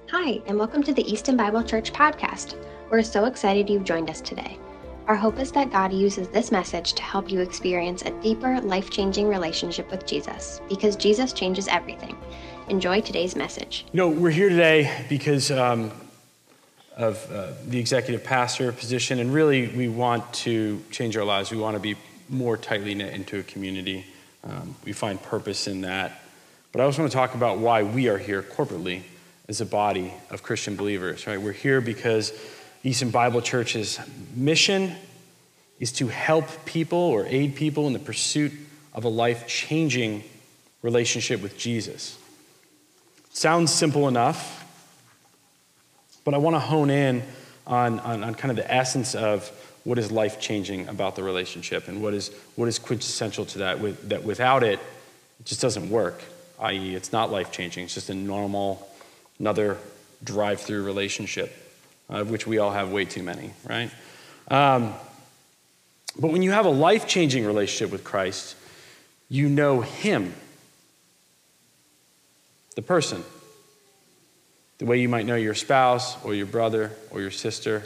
Hi, and welcome to the Easton Bible Church podcast. We're so excited you've joined us today. Our hope is that God uses this message to help you experience a deeper, life-changing relationship with Jesus, because Jesus changes everything. Enjoy today's message. We're here today because of the executive pastor position, and really we want to change our lives. We want to be more tightly knit into a community. We find purpose in that. But I also want to talk about why we are here corporately as a body of Christian believers, right? We're here because Easton Bible Church's mission is to help people or aid people in the pursuit of a life-changing relationship with Jesus. Sounds simple enough, but I want to hone in on kind of the essence of what is life-changing about the relationship and what is quintessential to that. That without it, it just doesn't work, i.e. it's not life-changing. It's just another drive-through relationship, of which we all have way too many, right? But when you have a life-changing relationship with Christ, you know him, the person, the way you might know your spouse or your brother or your sister.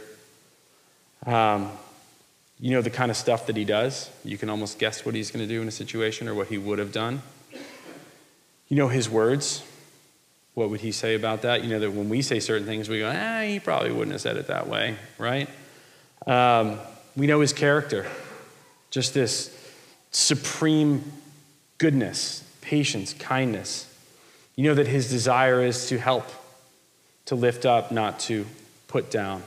You know the kind of stuff that he does. You can almost guess what he's going to do in a situation or what he would have done. You know his words. What would he say about that? You know that when we say certain things, we go, he probably wouldn't have said it that way, right? We know his character. Just this supreme goodness, patience, kindness. You know that his desire is to help, to lift up, not to put down.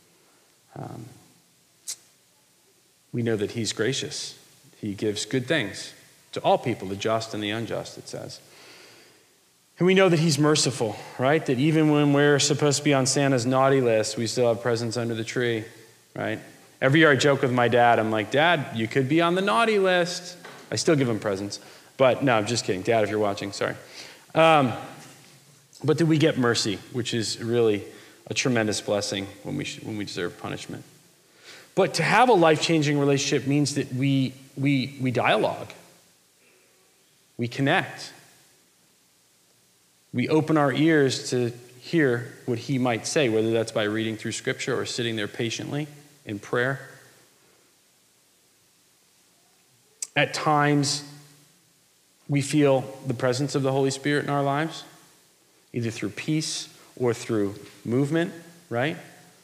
We know that he's gracious. He gives good things to all people, the just and the unjust, it says. And we know that he's merciful, right? That even when we're supposed to be on Santa's naughty list, we still have presents under the tree, right? Every year I joke with my dad. I'm like, Dad, you could be on the naughty list. I still give him presents. But no, I'm just kidding. Dad, if you're watching, sorry. But that we get mercy, which is really a tremendous blessing when we deserve punishment. But to have a life-changing relationship means that we dialogue. We connect. We open our ears to hear what he might say, whether that's by reading through Scripture or sitting there patiently in prayer. At times, we feel the presence of the Holy Spirit in our lives, either through peace or through movement, right?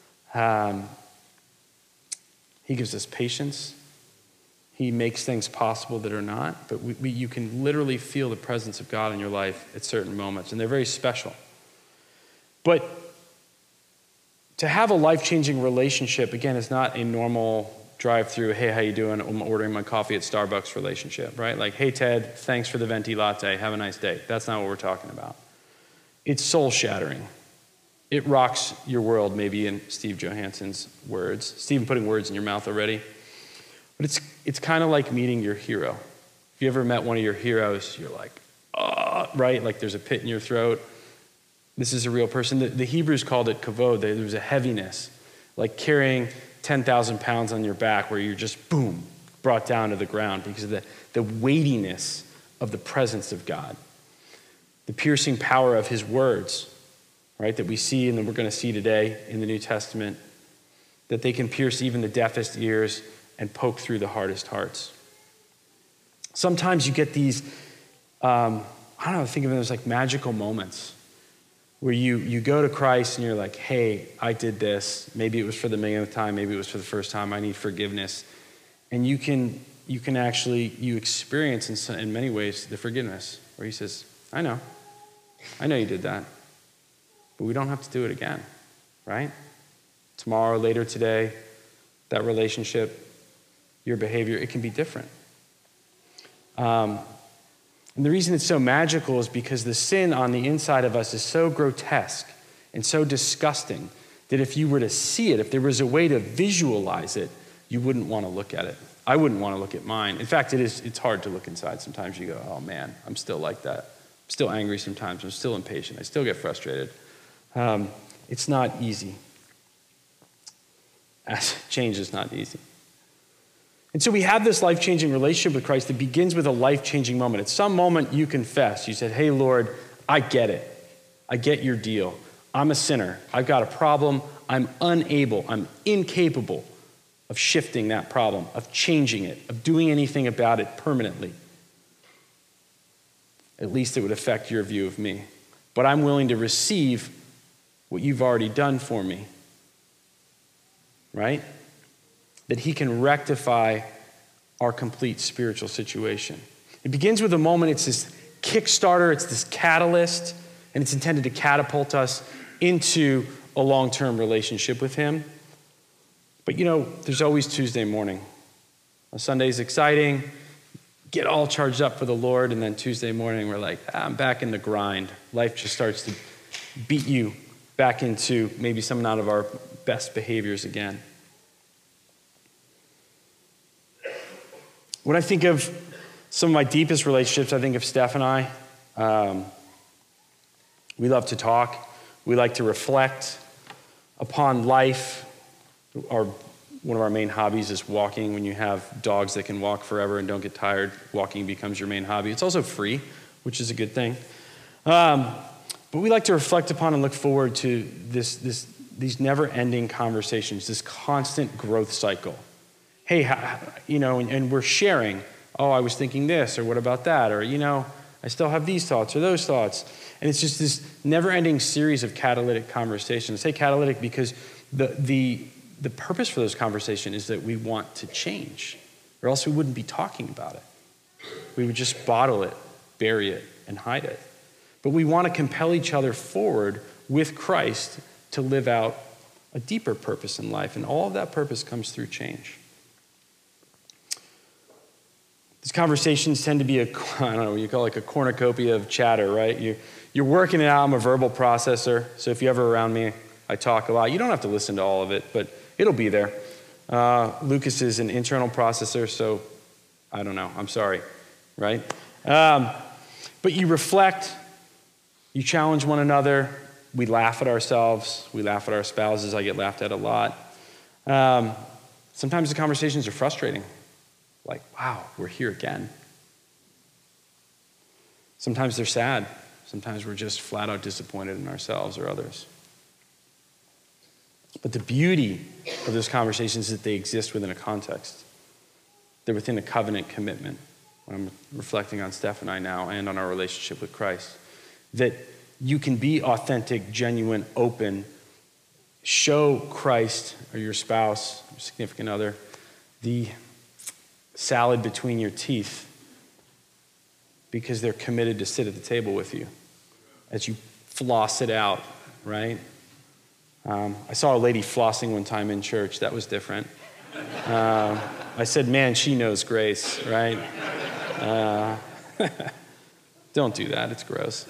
He gives us patience. He makes things possible that are not, but you can literally feel the presence of God in your life at certain moments, and they're very special. But to have a life-changing relationship, again, is not a normal drive-through, hey, how you doing? I'm ordering my coffee at Starbucks relationship, right? Like, hey, Ted, thanks for the venti latte. Have a nice day. That's not what we're talking about. It's soul-shattering. It rocks your world, maybe in Steve Johansson's words. Stephen putting words in your mouth already. But it's kind of like meeting your hero. If you ever met one of your heroes, you're like, right? Like there's a pit in your throat. This is a real person. The Hebrews called it kavod. There was a heaviness, like carrying 10,000 pounds on your back where you're just, boom, brought down to the ground because of the weightiness of the presence of God. The piercing power of his words, right, that we see and that we're going to see today in the New Testament, that they can pierce even the deafest ears and poke through the hardest hearts. Sometimes you get these, think of them as like magical moments where you go to Christ and you're like, hey, I did this. Maybe it was for the millionth time. Maybe it was for the first time. I need forgiveness. And you can experience in many ways the forgiveness where he says, I know you did that, but we don't have to do it again, right? Tomorrow, later today, that relationship, your behavior, it can be different. And the reason it's so magical is because the sin on the inside of us is so grotesque and so disgusting that if you were to see it, if there was a way to visualize it, you wouldn't want to look at it. I wouldn't want to look at mine. In fact, it's hard to look inside. Sometimes you go, oh man, I'm still like that. I'm still angry sometimes. I'm still impatient. I still get frustrated. It's not easy. Change is not easy. And so we have this life-changing relationship with Christ that begins with a life-changing moment. At some moment you confess. You said, hey, Lord, I get it. I get your deal. I'm a sinner. I've got a problem. I'm incapable of shifting that problem, of changing it, of doing anything about it permanently. At least it would affect your view of me. But I'm willing to receive what you've already done for me. Right? That he can rectify our complete spiritual situation. It begins with a moment. It's this Kickstarter. It's this catalyst. And it's intended to catapult us into a long-term relationship with him. But there's always Tuesday morning. A Sunday's exciting. Get all charged up for the Lord. And then Tuesday morning, we're like, I'm back in the grind. Life just starts to beat you back into maybe some not of our best behaviors again. When I think of some of my deepest relationships, I think of Steph and I. We love to talk. We like to reflect upon life. One of our main hobbies is walking. When you have dogs that can walk forever and don't get tired, walking becomes your main hobby. It's also free, which is a good thing. But we like to reflect upon and look forward to these never-ending conversations, this constant growth cycle. Hey, and we're sharing. Oh, I was thinking this, or what about that? Or, I still have these thoughts or those thoughts. And it's just this never-ending series of catalytic conversations. I say catalytic because the purpose for those conversations is that we want to change, or else we wouldn't be talking about it. We would just bottle it, bury it, and hide it. But we want to compel each other forward with Christ to live out a deeper purpose in life, and all of that purpose comes through change. These conversations tend to be you call it like a cornucopia of chatter, right? You're working it out. I'm a verbal processor, so if you're ever around me, I talk a lot. You don't have to listen to all of it, but it'll be there. Lucas is an internal processor, so I don't know. I'm sorry, right? But you reflect, you challenge one another. We laugh at ourselves. We laugh at our spouses. I get laughed at a lot. Sometimes the conversations are frustrating. Like, wow, we're here again. Sometimes they're sad. Sometimes we're just flat out disappointed in ourselves or others. But the beauty of those conversations is that they exist within a context. They're within a covenant commitment. When I'm reflecting on Steph and I now and on our relationship with Christ, that you can be authentic, genuine, open, show Christ or your spouse, your significant other, the salad between your teeth because they're committed to sit at the table with you as you floss it out, right? I saw a lady flossing one time in church. That was different. I said, man, she knows grace, right? Don't do that. It's gross.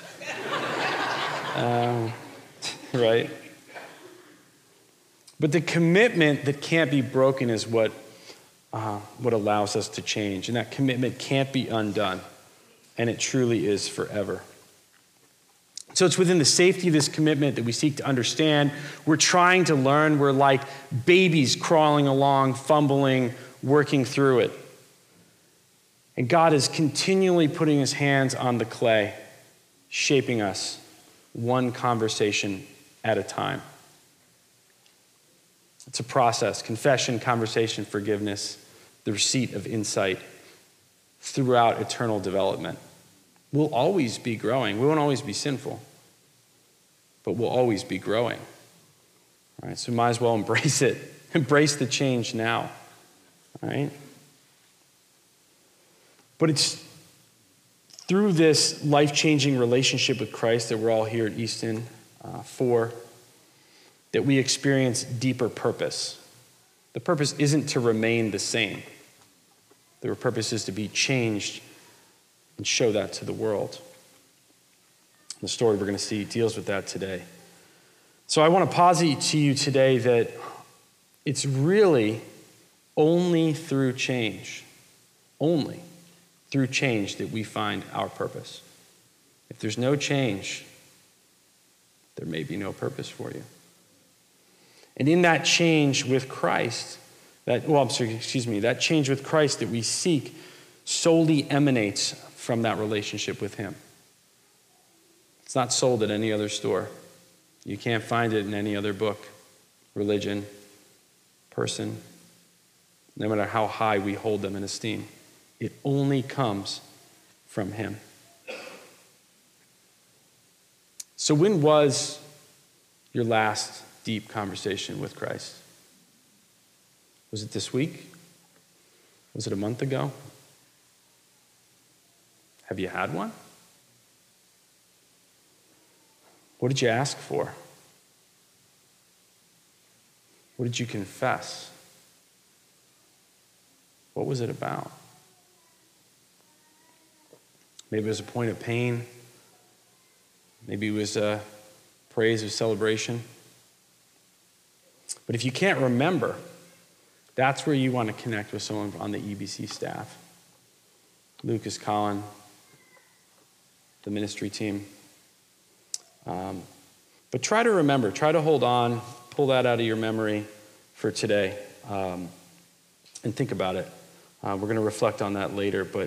Right? But the commitment that can't be broken is what allows us to change. And that commitment can't be undone. And it truly is forever. So it's within the safety of this commitment that we seek to understand. We're trying to learn. We're like babies crawling along, fumbling, working through it. And God is continually putting his hands on the clay, shaping us one conversation at a time. It's a process: confession, conversation, forgiveness, the receipt of insight throughout eternal development. We'll always be growing. We won't always be sinful, but we'll always be growing. All right, so we might as well embrace it. Embrace the change now. All right? But it's through this life-changing relationship with Christ that we're all here at Easton for, that we experience deeper purpose. The purpose isn't to remain the same. The purpose is to be changed and show that to the world. The story we're going to see deals with that today. So I want to posit to you today that it's really only through change, that we find our purpose. If there's no change, there may be no purpose for you. And in that change with Christ, that change with Christ that we seek solely emanates from that relationship with him. It's not sold at any other store. You can't find it in any other book, religion, person, no matter how high we hold them in esteem. It only comes from him. So when was your last deep conversation with Christ? Was it this week? Was it a month ago? Have you had one? What did you ask for? What did you confess? What was it about? Maybe it was a point of pain. Maybe it was a praise or celebration. But if you can't remember, that's where you want to connect with someone on the EBC staff. Lucas, Colin, the ministry team. But try to remember, try to hold on, pull that out of your memory for today, and think about it. We're going to reflect on that later, but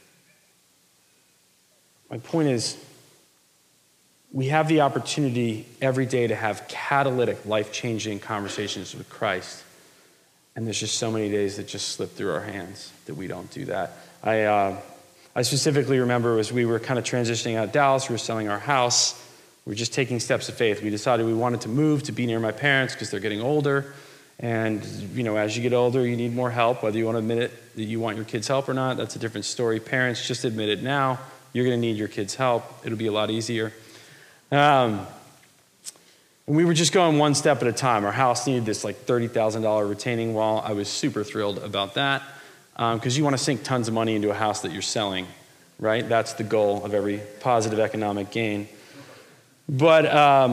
my point is, we have the opportunity every day to have catalytic, life-changing conversations with Christ. And there's just so many days that just slip through our hands that we don't do that. I specifically remember as we were kind of transitioning out of Dallas, we were selling our house. We were just taking steps of faith. We decided we wanted to move to be near my parents because they're getting older. And, as you get older, you need more help. Whether you want to admit it, that you want your kids' help or not, that's a different story. Parents, just admit it now. You're going to need your kids' help. It'll be a lot easier. And we were just going one step at a time. Our house needed this $30,000 retaining wall. I was super thrilled about that because you want to sink tons of money into a house that you're selling, right? That's the goal of every positive economic gain. But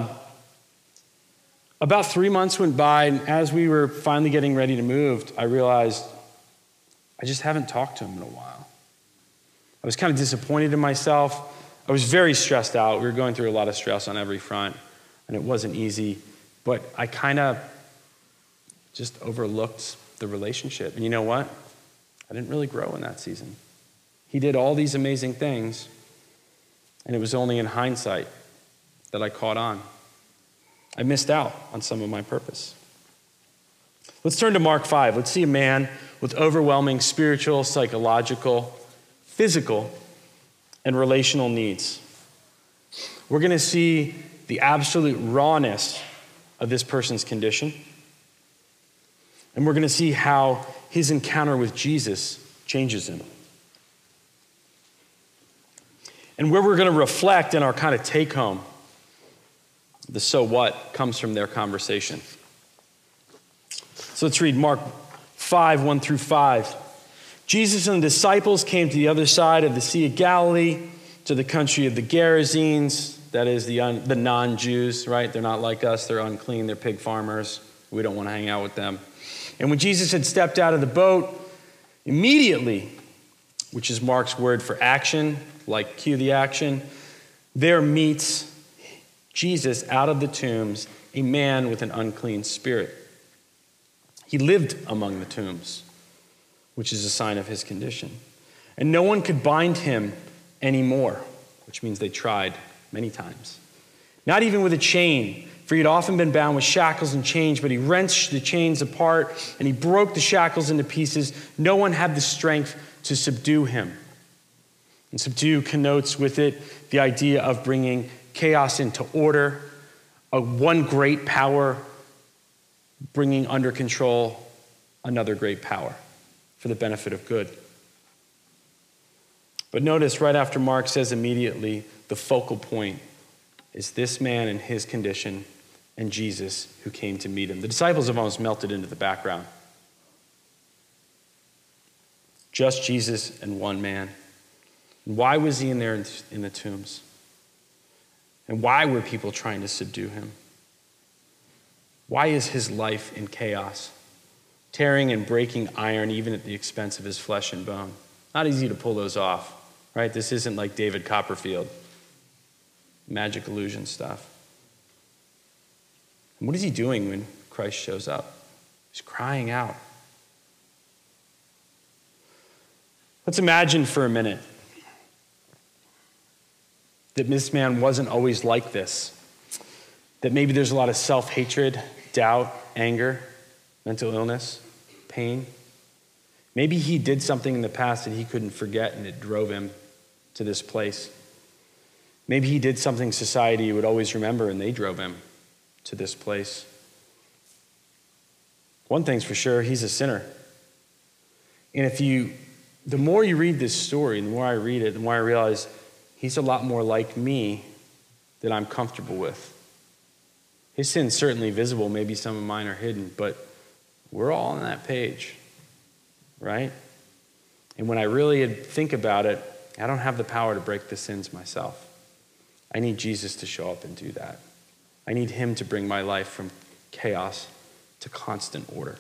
about 3 months went by, and as we were finally getting ready to move, I realized I just haven't talked to him in a while. I was kind of disappointed in myself. I was very stressed out. We were going through a lot of stress on every front, and it wasn't easy. But I kind of just overlooked the relationship. And you know what? I didn't really grow in that season. He did all these amazing things, and it was only in hindsight that I caught on. I missed out on some of my purpose. Let's turn to Mark 5. Let's see a man with overwhelming spiritual, psychological, physical, and relational needs. We're going to see the absolute rawness of this person's condition. And we're going to see how his encounter with Jesus changes him. And where we're going to reflect in our kind of take home, the so what comes from their conversation. So let's read Mark 5, 1 through 5. Jesus and the disciples came to the other side of the Sea of Galilee, to the country of the Gerasenes, that is the non-Jews, right? They're not like us, they're unclean, they're pig farmers. We don't want to hang out with them. And when Jesus had stepped out of the boat, immediately, which is Mark's word for action, like cue the action, there meets Jesus out of the tombs, a man with an unclean spirit. He lived among the tombs, which is a sign of his condition. And no one could bind him anymore, which means they tried many times. Not even with a chain, for he had often been bound with shackles and chains, but he wrenched the chains apart and he broke the shackles into pieces. No one had the strength to subdue him. And subdue connotes with it the idea of bringing chaos into order, one great power bringing under control another great power for the benefit of good. But notice right after Mark says immediately, the focal point is this man and his condition and Jesus who came to meet him. The disciples have almost melted into the background. Just Jesus and one man. And why was he in there in the tombs? And why were people trying to subdue him? Why is his life in chaos, tearing and breaking iron even at the expense of his flesh and bone? Not easy to pull those off, right? This isn't like David Copperfield, magic illusion stuff. And what is he doing when Christ shows up? He's crying out. Let's imagine for a minute that this man wasn't always like this. that maybe there's a lot of self-hatred, doubt, anger, mental illness, pain. Maybe he did something in the past that he couldn't forget and it drove him to this place. Maybe he did something society would always remember and they drove him to this place. One thing's for sure, he's a sinner. And the more you read this story, the more I read it, the more I realize he's a lot more like me than I'm comfortable with. His sin's certainly visible, maybe some of mine are hidden, but we're all on that page, right? And when I really think about it, I don't have the power to break the sins myself. I need Jesus to show up and do that. I need him to bring my life from chaos to constant order.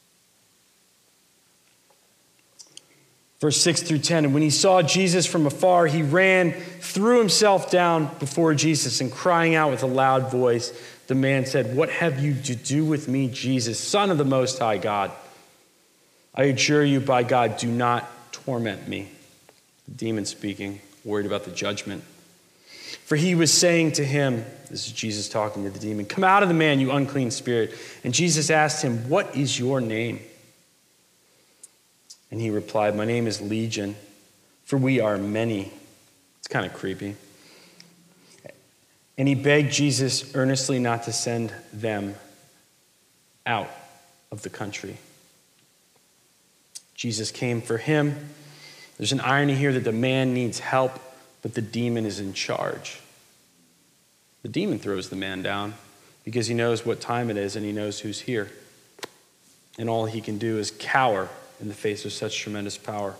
Verse 6 through 10, and when he saw Jesus from afar, he ran, threw himself down before Jesus, and crying out with a loud voice, the man said, "What have you to do with me, Jesus, Son of the Most High God? I adjure you by God, do not torment me." The demon speaking, worried about the judgment. For he was saying to him, this is Jesus talking to the demon, "Come out of the man, you unclean spirit." And Jesus asked him, "What is your name?" And he replied, "My name is Legion, for we are many." It's kind of creepy. And he begged Jesus earnestly not to send them out of the country. Jesus came for him. There's an irony here that the man needs help, but the demon is in charge. The demon throws the man down because he knows what time it is and he knows who's here. And all he can do is cower in the face of such tremendous power.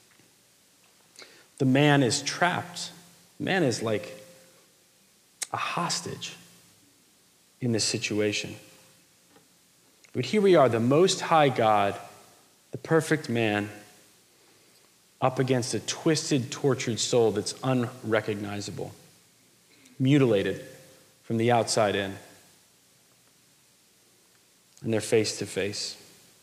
The man is trapped. The man is like a hostage in this situation. But here we are, the Most High God, the perfect man, up against a twisted, tortured soul that's unrecognizable, mutilated from the outside in. And they're face to face.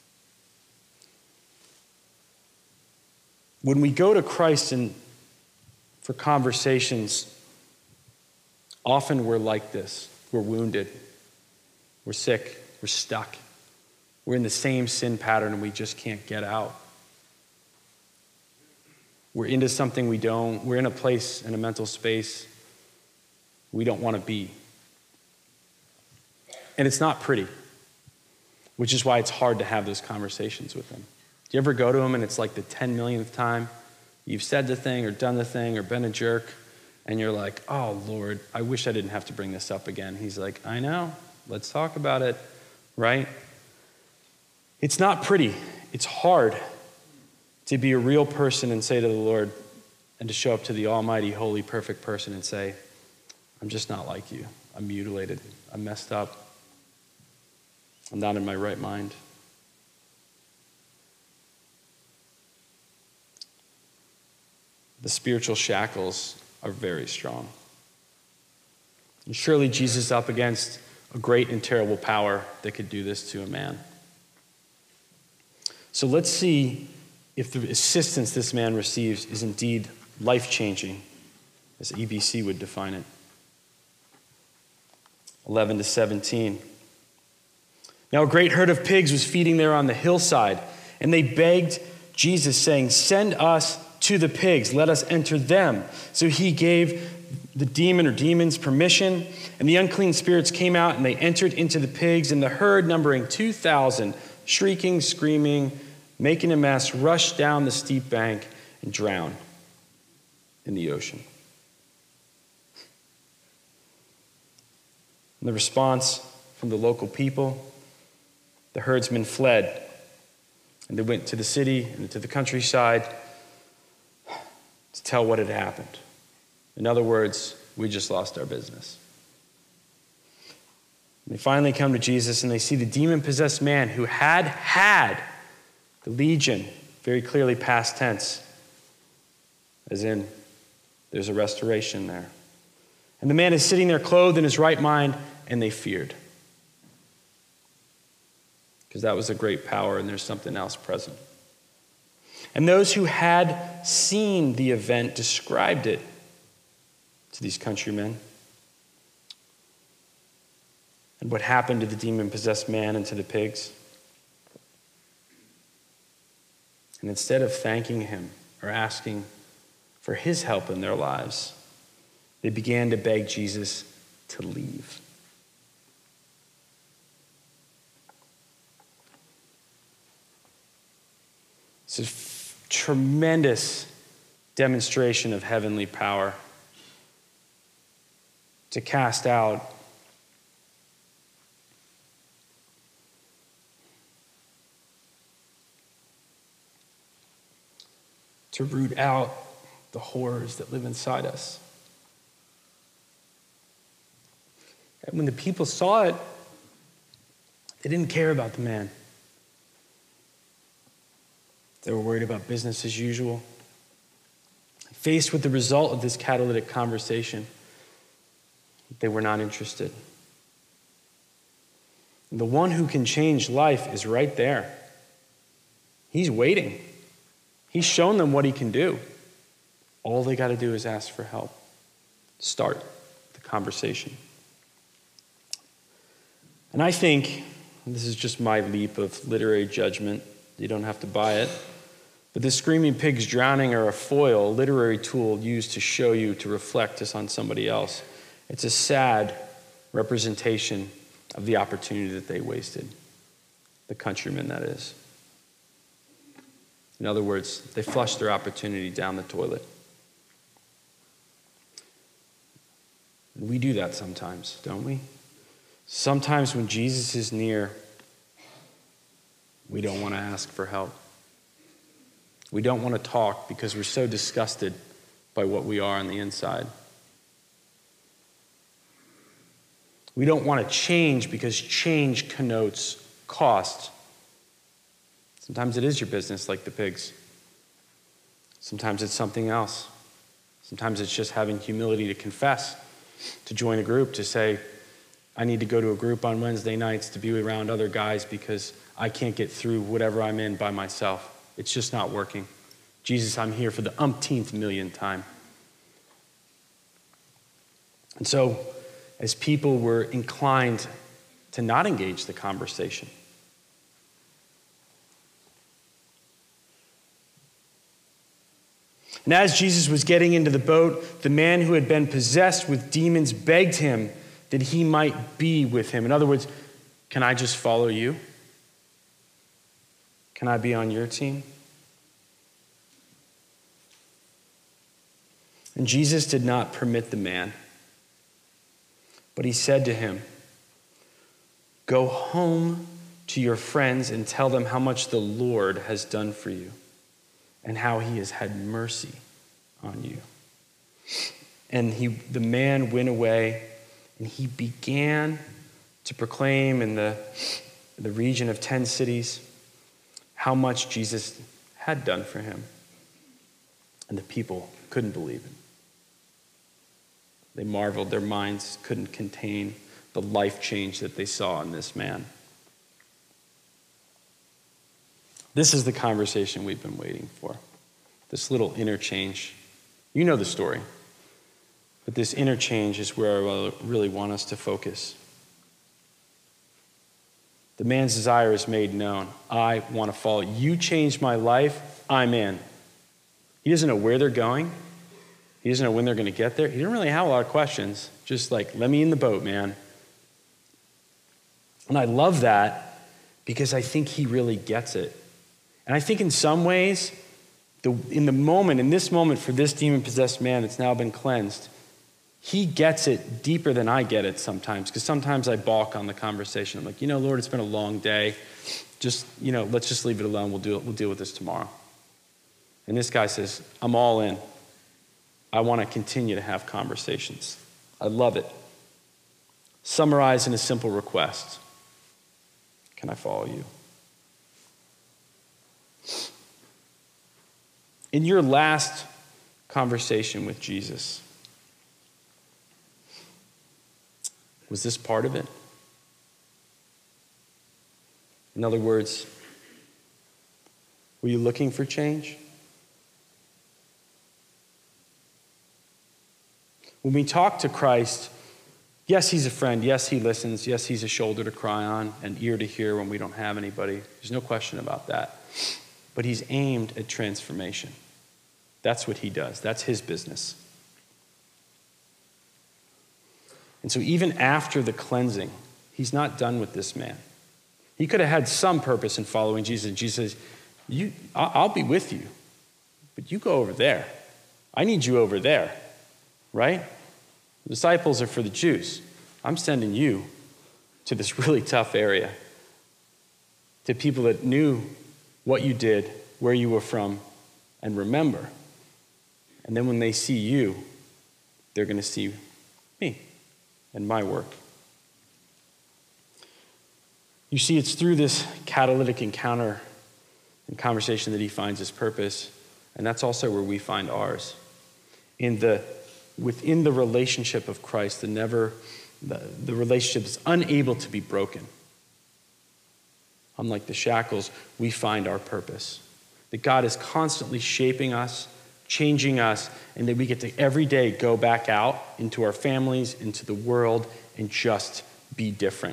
When we go to Christ for conversations, often we're like this. We're wounded. We're sick. We're stuck. We're in the same sin pattern and we just can't get out. We're into something we're in a place, in a mental space we don't want to be. And it's not pretty, which is why it's hard to have those conversations with them. Do you ever go to him and it's like the 10 millionth time you've said the thing or done the thing or been a jerk, and you're like, "Oh, Lord, I wish I didn't have to bring this up again." He's like, "I know, let's talk about it," right? It's not pretty. It's hard to be a real person and say to the Lord and to show up to the almighty, holy, perfect person and say, "I'm just not like you. I'm mutilated. I'm messed up. I'm not in my right mind." The spiritual shackles are very strong. And surely Jesus is up against a great and terrible power that could do this to a man. So let's see if the assistance this man receives is indeed life-changing, as EBC would define it. 11 to 17. Now a great herd of pigs was feeding there on the hillside, and they begged Jesus, saying, "Send us to the pigs, let us enter them." So he gave the demon or demons permission, and the unclean spirits came out and they entered into the pigs, and the herd, numbering 2,000, shrieking, screaming, making a mess, rushed down the steep bank and drowned in the ocean. And the response from the local people, the herdsmen fled, and they went to the city and to the countryside to tell what had happened. In other words, we just lost our business. And they finally come to Jesus and they see the demon-possessed man who had the legion, very clearly past tense, as in there's a restoration there. And the man is sitting there clothed in his right mind, and they feared. Because that was a great power and there's something else present. And those who had seen the event described it to these countrymen. and what happened to the demon-possessed man and to the pigs. And instead of thanking him or asking for his help in their lives, they began to beg Jesus to leave. It's a tremendous demonstration of heavenly power to cast out to root out the horrors that live inside us. And when the people saw it, they didn't care about the man. They were worried about business as usual. Faced with the result of this catalytic conversation, they were not interested. And the one who can change life is right there. He's waiting. He's shown them what he can do. All they got to do is ask for help. Start the conversation. And I think, and this is just my leap of literary judgment, you don't have to buy it, but the screaming pigs drowning are a foil, a literary tool used to show you, to reflect this on somebody else. It's a sad representation of the opportunity that they wasted. The countrymen, that is. In other words, they flushed their opportunity down the toilet. And we do that sometimes, don't we? Sometimes when Jesus is near, we don't want to ask for help. We don't want to talk because we're so disgusted by what we are on the inside. We don't want to change because change connotes cost. Sometimes it is your business, like the pigs. Sometimes it's something else. Sometimes it's just having humility to confess, to join a group, to say, I need to go to a group on Wednesday nights to be around other guys because I can't get through whatever I'm in by myself. It's just not working. Jesus, I'm here for the umpteenth millionth time. And so, as people were inclined to not engage the conversation, and as Jesus was getting into the boat, the man who had been possessed with demons begged him that he might be with him. In other words, can I just follow you? Can I be on your team? And Jesus did not permit the man, but he said to him, go home to your friends and tell them how much the Lord has done for you, and how he has had mercy on you. And the man went away, and he began to proclaim in the region of 10 cities how much Jesus had done for him. And the people couldn't believe it. They marveled. Their minds couldn't contain the life change that they saw in this man. This is the conversation we've been waiting for. This little interchange. You know the story. But this interchange is where I really want us to focus. The man's desire is made known. I want to follow. You changed my life. I'm in. He doesn't know where they're going. He doesn't know when they're going to get there. He didn't really have a lot of questions. Just like, let me in the boat, man. And I love that because I think he really gets it. And I think in some ways, in this moment for this demon-possessed man that's now been cleansed, he gets it deeper than I get it sometimes, because sometimes I balk on the conversation. I'm like, Lord, it's been a long day. Just, let's just leave it alone. We'll deal with this tomorrow. And this guy says, I'm all in. I want to continue to have conversations. I love it. Summarized in a simple request. Can I follow you? In your last conversation with Jesus, was this part of it? In other words, were you looking for change? When we talk to Christ, Yes, he's a friend. Yes, he listens. Yes, he's a shoulder to cry on, an ear to hear when we don't have anybody. There's no question about that. But he's aimed at transformation. That's what he does. That's his business. And so even after the cleansing, he's not done with this man. He could have had some purpose in following Jesus. Jesus says, I'll be with you, but you go over there. I need you over there, right? The disciples are for the Jews. I'm sending you to this really tough area, to people that knew what you did, where you were from, and remember. And then when they see you, they're going to see me and my work. You see, it's through this catalytic encounter and conversation that he finds his purpose, and that's also where we find ours. Within the relationship of Christ, the relationship is unable to be broken. Unlike the shackles, we find our purpose. That God is constantly shaping us, changing us, and that we get to every day go back out into our families, into the world, and just be different.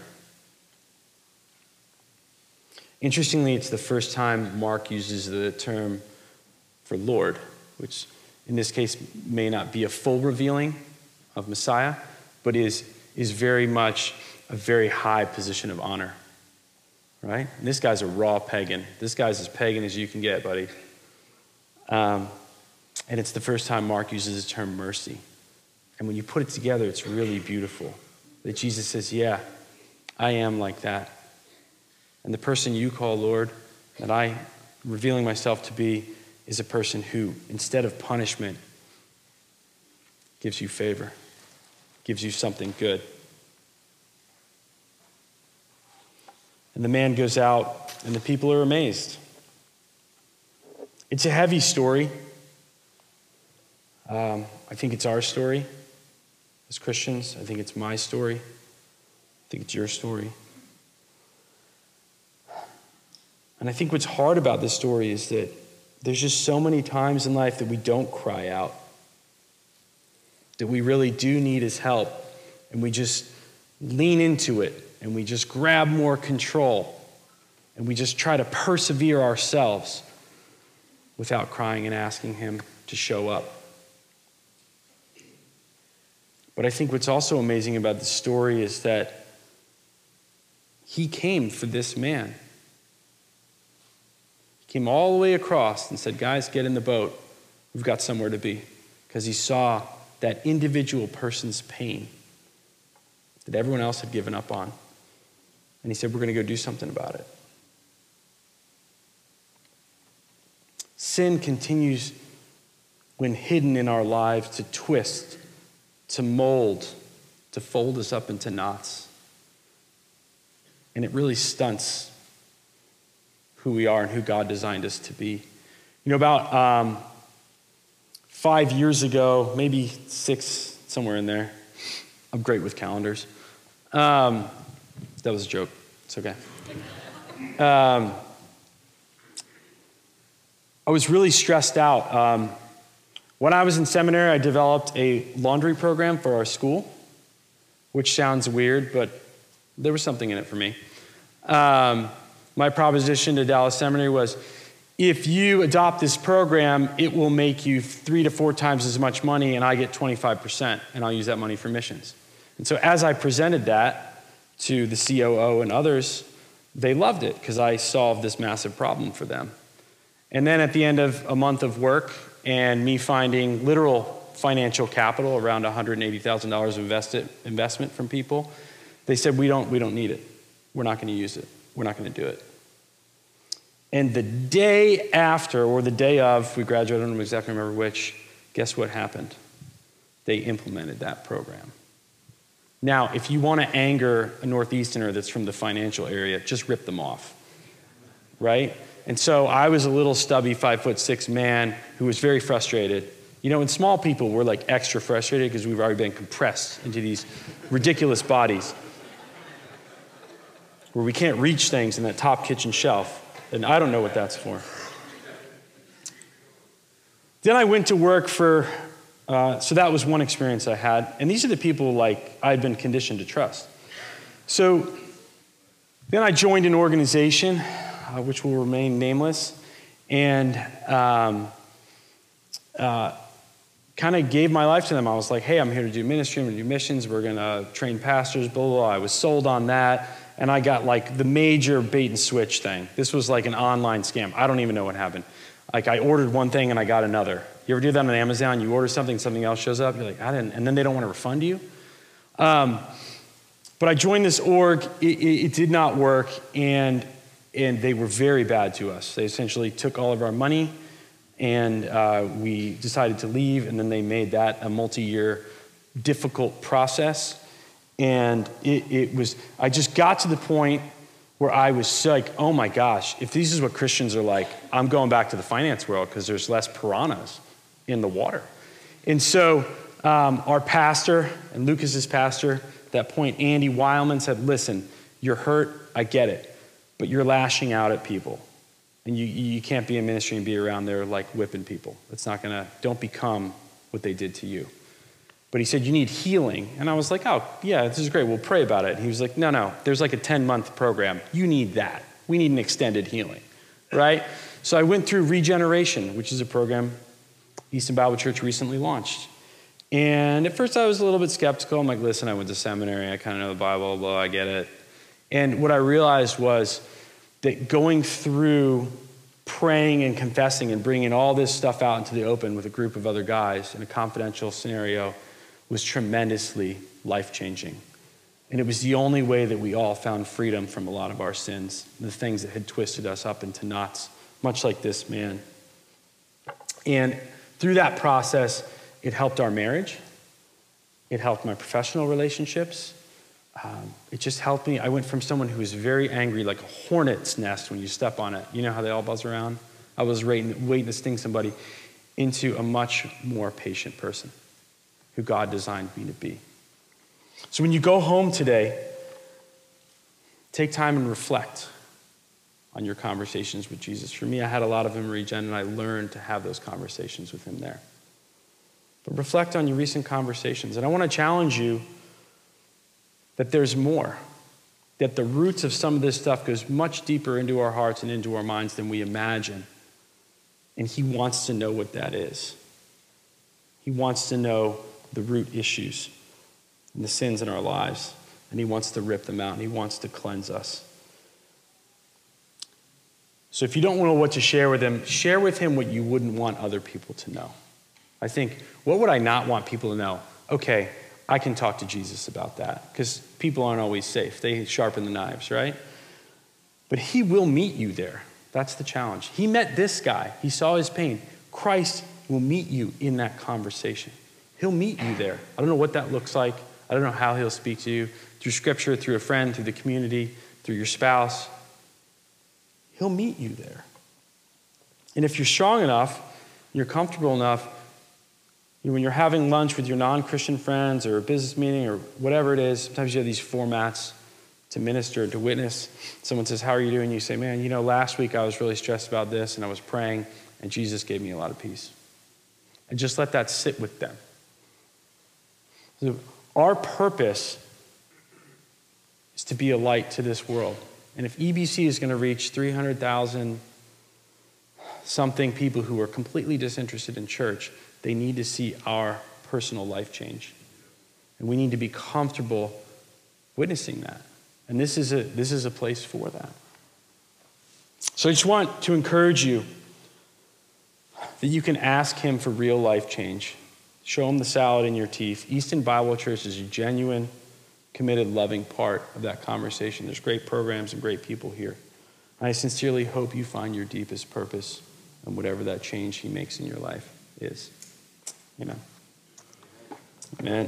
Interestingly, it's the first time Mark uses the term for Lord, which in this case may not be a full revealing of Messiah, but is very much a very high position of honor, right? And this guy's a raw pagan. This guy's as pagan as you can get, buddy. And it's the first time Mark uses the term mercy. And when you put it together, it's really beautiful. That Jesus says, yeah, I am like that. And the person you call Lord, that I revealing myself to be, is a person who, instead of punishment, gives you favor, gives you something good. And the man goes out, and the people are amazed. It's a heavy story. I think it's our story as Christians. I think it's my story. I think it's your story. And I think what's hard about this story is that there's just so many times in life that we don't cry out, that we really do need his help, and we just lean into it, and we just grab more control, and we just try to persevere ourselves without crying and asking him to show up. But I think what's also amazing about the story is that he came for this man. Came all the way across and said, guys, get in the boat. We've got somewhere to be. Because he saw that individual person's pain that everyone else had given up on. And he said, we're going to go do something about it. Sin continues, when hidden in our lives, to twist, to mold, to fold us up into knots. And it really stunts who we are and who God designed us to be. You know, about 5 years ago, maybe 6, somewhere in there. I'm great with calendars. That was a joke. It's okay. I was really stressed out. When I was in seminary, I developed a laundry program for our school, which sounds weird, but there was something in it for me. My proposition to Dallas Seminary was, if you adopt this program, it will make you 3 to 4 times as much money, and I get 25%, and I'll use that money for missions. And so as I presented that to the COO and others, they loved it because I solved this massive problem for them. And then at the end of a month of work and me finding literal financial capital, around $180,000 of investment from people, they said, we don't need it. We're not going to use it. We're not going to do it. And the day after, or the day of, we graduated, I don't exactly remember which, guess what happened? They implemented that program. Now, if you want to anger a Northeasterner that's from the financial area, just rip them off, right? And so I was a little stubby 5'6" man who was very frustrated. You know, and small people were like extra frustrated because we've already been compressed into these ridiculous bodies where we can't reach things in that top kitchen shelf. And I don't know what that's for. Then I went to work for So that was one experience I had. And these are the people like I'd been conditioned to trust. So then I joined an organization, which will remain nameless, and kind of gave my life to them. I was like, hey, I'm here to do ministry, I'm going to do missions, we're going to train pastors, blah, blah, blah. I was sold on that, and I got like the major bait and switch thing. This was like an online scam. I don't even know what happened. Like I ordered one thing and I got another. You ever do that on Amazon? You order something else shows up, you're like, I didn't, and then they don't want to refund you? But I joined this org, it did not work, and they were very bad to us. They essentially took all of our money, and we decided to leave, and then they made that a multi-year difficult process. And I just got to the point where I was like, oh my gosh, if this is what Christians are like, I'm going back to the finance world because there's less piranhas in the water. And so our pastor, and Lucas's pastor, at that point, Andy Weilman, said, listen, you're hurt, I get it, but you're lashing out at people. And you can't be in ministry and be around there like whipping people. Don't become what they did to you. But he said, you need healing. And I was like, oh, yeah, this is great. We'll pray about it. And he was like, no, there's like a 10-month program. You need that. We need an extended healing, right? So I went through Regeneration, which is a program Easton Bible Church recently launched. And at first I was a little bit skeptical. I'm like, listen, I went to seminary. I kind of know the Bible, blah, I get it. And what I realized was that going through praying and confessing and bringing all this stuff out into the open with a group of other guys in a confidential scenario was tremendously life-changing. And it was the only way that we all found freedom from a lot of our sins, the things that had twisted us up into knots, much like this man. And through that process, it helped our marriage. It helped my professional relationships. It just helped me. I went from someone who was very angry, like a hornet's nest when you step on it. You know how they all buzz around? I was waiting to sting somebody, into a much more patient person who God designed me to be. So when you go home today, take time and reflect on your conversations with Jesus. For me, I had a lot of them in Regen, and I learned to have those conversations with him there. But reflect on your recent conversations. And I want to challenge you that there's more, that the roots of some of this stuff goes much deeper into our hearts and into our minds than we imagine. And he wants to know what that is. He wants to know the root issues and the sins in our lives, and he wants to rip them out, and he wants to cleanse us. So if you don't know what to share with him, share with him what you wouldn't want other people to know. I think, what would I not want people to know? Okay, I can talk to Jesus about that, because people aren't always safe. They sharpen the knives, right? But he will meet you there. That's the challenge. He met this guy. He saw his pain. Christ will meet you in that conversation. He'll meet you there. I don't know what that looks like. I don't know how he'll speak to you. Through scripture, through a friend, through the community, through your spouse. He'll meet you there. And if you're strong enough, you're comfortable enough, when you're having lunch with your non-Christian friends or a business meeting or whatever it is, sometimes you have these formats to minister, to witness. Someone says, how are you doing? You say, man, last week I was really stressed about this and I was praying and Jesus gave me a lot of peace. And just let that sit with them. So our purpose is to be a light to this world. And if EBC is going to reach 300,000 something people who are completely disinterested in church, they need to see our personal life change. And we need to be comfortable witnessing that. And this is a place for that. So I just want to encourage you that you can ask him for real life change. Show him the salad in your teeth. Easton Bible Church is a genuine, committed, loving part of that conversation. There's great programs and great people here. I sincerely hope you find your deepest purpose and whatever that change he makes in your life is. Amen.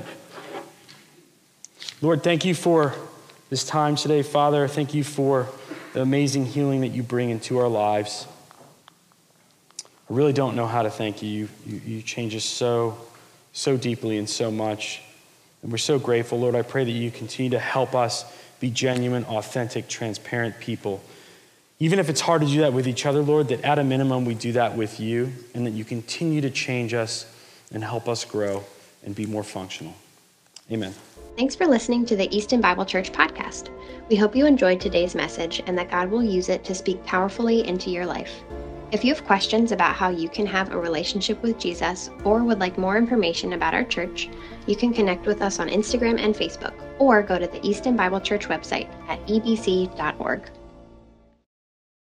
Lord, thank you for this time today, Father. Thank you for the amazing healing that you bring into our lives. I really don't know how to thank you. You change us so deeply and so much. And we're so grateful, Lord. I pray that you continue to help us be genuine, authentic, transparent people. Even if it's hard to do that with each other, Lord, that at a minimum we do that with you, and that you continue to change us and help us grow and be more functional. Amen. Thanks for listening to the Easton Bible Church podcast. We hope you enjoyed today's message and that God will use it to speak powerfully into your life. If you have questions about how you can have a relationship with Jesus or would like more information about our church, you can connect with us on Instagram and Facebook or go to the Easton Bible Church website at ebc.org.